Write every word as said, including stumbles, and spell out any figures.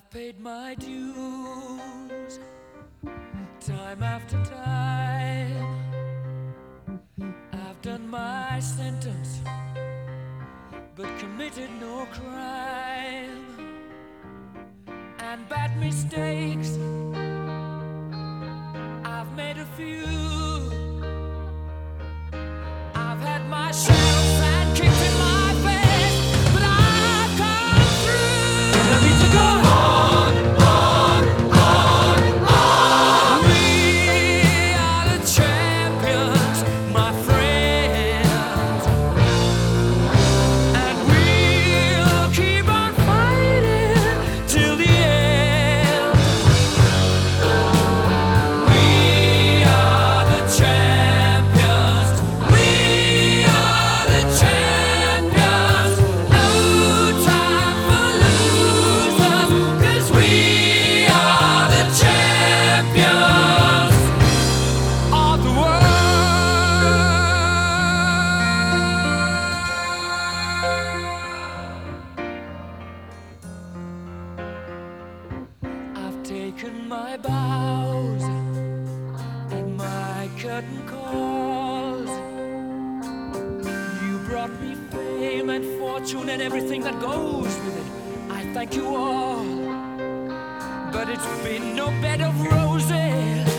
paid my dues time after time. I've done my sentence, but committed no crime. And bad mistakes, I've made a few. I've had my share of sand kicked in my face, but I've come through. I need to go on, on, on, on. We are the champions, my friends, and we'll keep on fighting till the end. We are the champions. We are the champions. No time for losers, 'cause we are the champions of the world. I've taken my bows and my curtain calls. You brought me fame and fortune and everything that goes with it. I thank you all, but it's been no bed of roses.